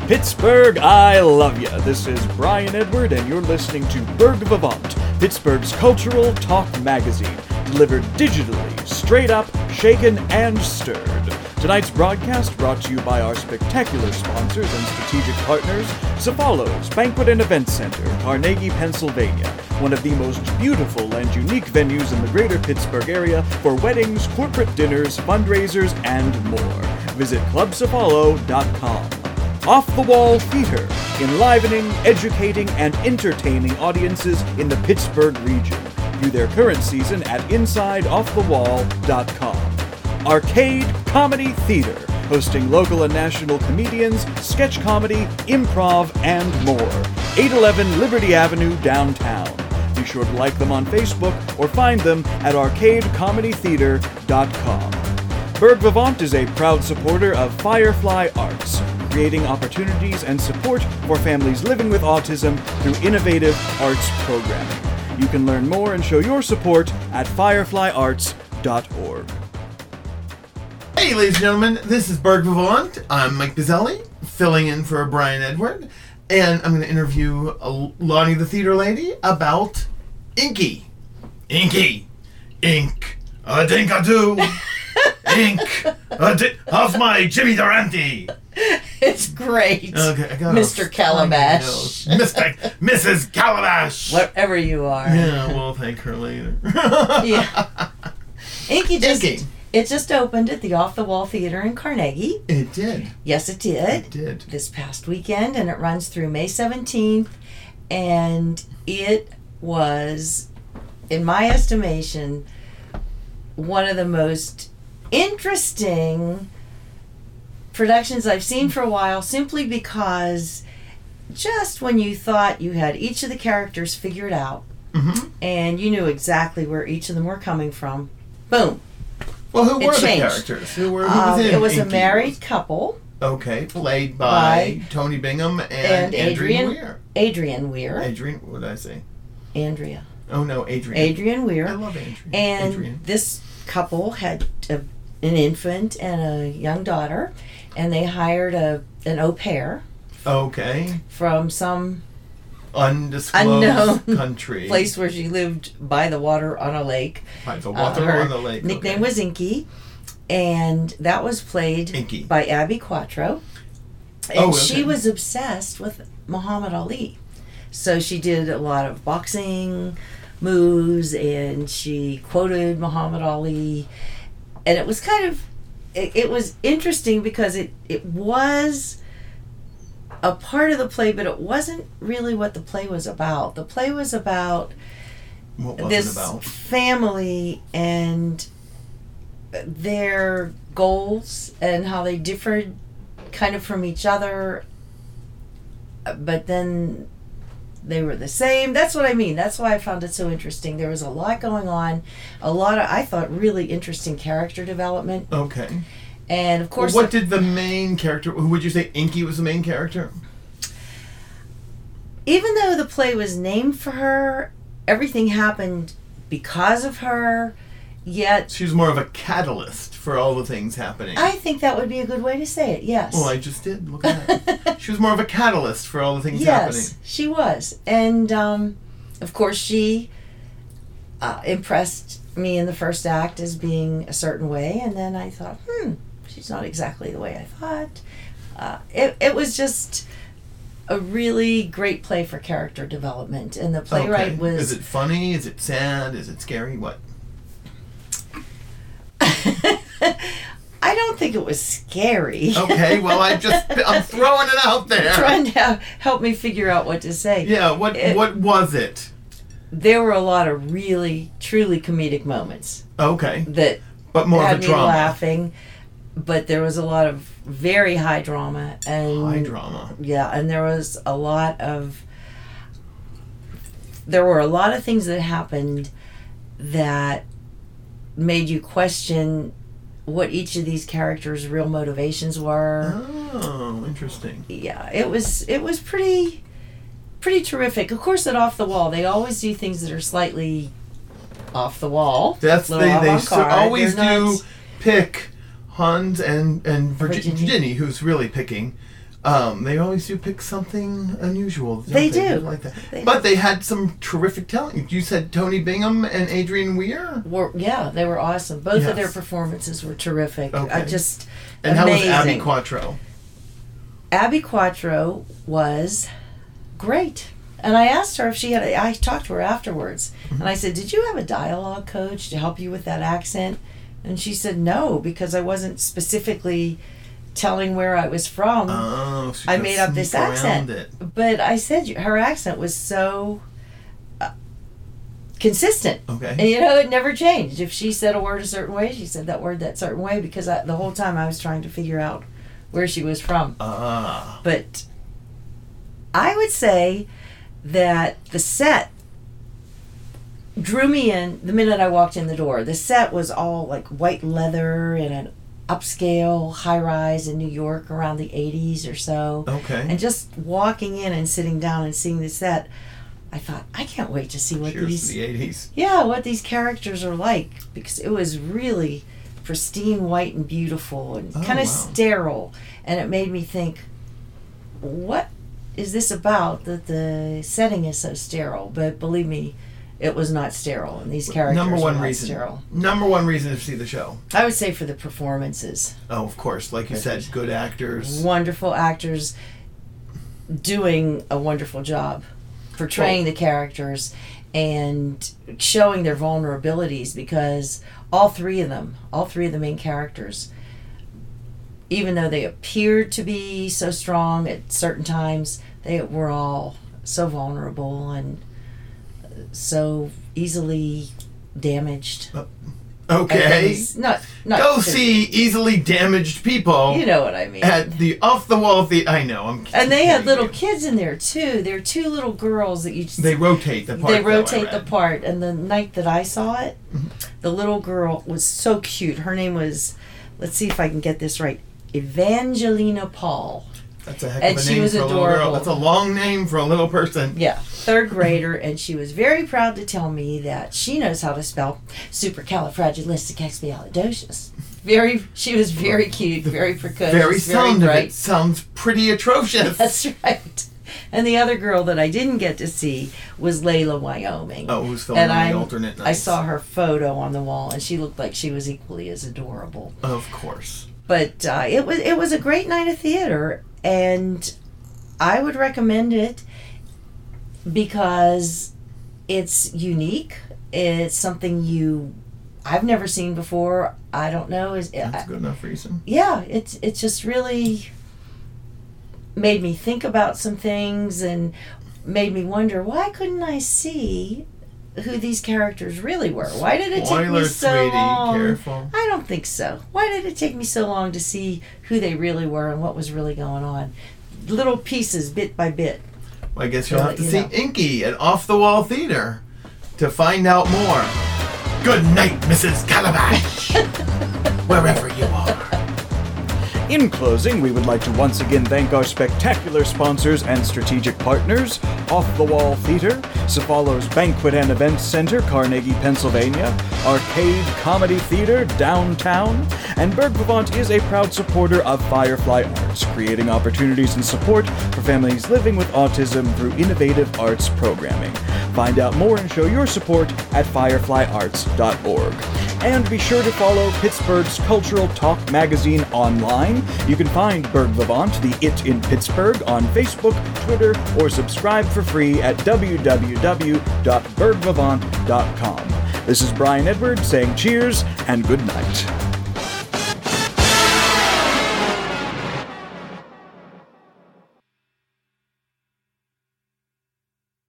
Pittsburgh, I love ya. This is Brian Edward, and you're listening to Berg Vivant, Pittsburgh's cultural talk magazine, delivered digitally, straight up, shaken, and stirred. Tonight's broadcast brought to you by our spectacular sponsors and strategic partners, Cefalos Banquet and Event Center, Carnegie, Pennsylvania, one of the most beautiful and unique venues in the greater Pittsburgh area for weddings, corporate dinners, fundraisers, and more. Visit clubcefalo.com. Off the Wall Theater, enlivening, educating, and entertaining audiences in the Pittsburgh region. View their current season at InsideOffTheWall.com. Arcade Comedy Theater, hosting local and national comedians, sketch comedy, improv, and more. 811 Liberty Avenue, downtown. Be sure to like them on Facebook or find them at arcadecomedytheater.com. Berg Vivant is a proud supporter of Firefly Arts, creating opportunities and support for families living with autism through innovative arts programming. You can learn more and show your support at fireflyarts.org. Hey, ladies and gentlemen, this is Berg Vivant. I'm Mike Bizzelli, filling in for Brian Edward, and I'm going to interview Lonnie the Theater Lady about Inky. Inky. Ink. A dink-a-doo. Ink. How's my Jimmy Durante? It's great. Okay, I got Mr. Calabash. Mrs. Calabash. Whatever you are. Yeah, we'll thank her later. Yeah. Inky just opened at the Off the Wall Theater in Carnegie. It did. Yes, it did. It did. This past weekend, and it runs through May 17th. And it was, in my estimation, one of the most interesting productions I've seen for a while, simply because just when you thought you had each of the characters figured out, and you knew exactly where each of them were coming from, boom. Well, who were the changed. characters? Who was in it was Inky? A married couple. Okay, played by Tony Bingham and Adrian Weir. Adrian Weir. Adrian, what did I say? Andrea. Oh no, Adrian. Adrian Weir. I love Adrian. And this couple had an infant and a young daughter, and they hired an au pair. Okay. From some undisclosed unknown country. Place where she lived by the water on a lake. By the water her on the lake. Nickname was Inky, and that was played Inky. by Abby Quattro. And she was obsessed with Muhammad Ali. So she did a lot of boxing moves, and she quoted Muhammad Ali. And it was kind of, it was interesting because it was a part of the play, but it wasn't really what the play was about. The play was about this family and their goals and how they differed kind of from each other, but then they were the same. That's what I mean. That's why I found it so interesting. There was a lot going on, a lot of, I thought, really interesting character development. Okay. And of course, what did the main character? Who would you say Inky was the main character? Even though the play was named for her, everything happened because of her. Yet she was more of a catalyst for all the things happening. I think that would be a good way to say it. Yes. Well, I just did. Look at that. She was more of a catalyst for all the things happening. Yes, she was, and of course she impressed me in the first act as being a certain way, and then I thought, she's not exactly the way I thought. It was just a really great play for character development, and the playwright was... Is it funny? Is it sad? Is it scary? What? I don't think it was scary. Okay, well, I'm throwing it out there. Trying to help me figure out what to say. Yeah, what was it? There were a lot of really, truly comedic moments. Okay. But more had of a drama. Me laughing, but there was a lot of very high drama. High drama. Yeah, and there was a lot of... There were a lot of things that happened that made you question what each of these characters' real motivations were. Oh, interesting. Yeah, it was pretty terrific. Of course, at Off the Wall, they always do things that are slightly off the wall. That's they always do pick Hans and Virginia, who's really picking They always do pick something unusual. They do. Like that. But they had some terrific talent. You said Tony Bingham and Adrienne Weir? They were awesome. Both of their performances were terrific. Okay. And amazing. How was Abby Quattro? Abby Quattro was great. And I asked her if she had... I talked to her afterwards. Mm-hmm. And I said, did you have a dialogue coach to help you with that accent? And she said, no, because I wasn't specifically telling where I was from. Oh, so I made up this accent. But I said her accent was so consistent. Okay. And, it never changed. If she said a word a certain way, she said that word that certain way, because the whole time I was trying to figure out where she was from. But I would say that the set drew me in the minute I walked in the door. The set was all like white leather in an upscale high-rise in New York around the 80s or so. Okay. And just walking in and sitting down and seeing the set, I thought, I can't wait to see what Cheers to the 80s. Yeah, what these characters are like, because it was really pristine white and beautiful and kind of sterile. And it made me think, what is this about that the setting is so sterile? But believe me, it was not sterile, and these characters were not sterile. Number one reason to see the show. I would say for the performances. Oh, of course. Like you said, good actors. Wonderful actors doing a wonderful job portraying the characters and showing their vulnerabilities, because all three of the main characters, even though they appeared to be so strong at certain times, they were all so vulnerable and so easily damaged. Okay. Not go see easily damaged people. You know what I mean. At the off the wall I know. And they had little kids in there too. There are two little girls that they rotate the part. They rotate the part. And the night that I saw it, the little girl was so cute. Her name was, let's see if I can get this right, Evangelina Paul. That's a heck of a name for a little girl. That's a long name for a little person. Yeah, third grader, and she was very proud to tell me that she knows how to spell supercalifragilisticexpialidocious. She was very cute, very precocious, very sound very bright. Of it sounds pretty atrocious. That's right. And the other girl that I didn't get to see was Layla Wyoming. Oh, who's filming the alternate nights. I saw her photo on the wall, and she looked like she was equally as adorable. Of course. But it was a great night of theater. And I would recommend it because it's unique. It's something I've never seen before. I don't know. That's a good enough reason. Yeah, it's just really made me think about some things and made me wonder, why couldn't I see who these characters really were? Why did it take me so long? Careful. I don't think so. Why did it take me so long to see who they really were and what was really going on? Little pieces, bit by bit. Well, I guess you'll have to see Inky at Off the Wall Theater to find out more. Good night, Mrs. Calabash, wherever you are. In closing, we would like to once again thank our spectacular sponsors and strategic partners, Off the Wall Theater, Cephalo's Banquet and Events Center, Carnegie, Pennsylvania, Arcade Comedy Theater, downtown, and Berg Vivant is a proud supporter of Firefly Arts, creating opportunities and support for families living with autism through innovative arts programming. Find out more and show your support at fireflyarts.org. And be sure to follow Pittsburgh's Cultural Talk magazine online. You can find Berg Vivant, the It in Pittsburgh, on Facebook, Twitter, or subscribe for free at www.bergvivant.com. This is Brian Edward saying cheers and good night.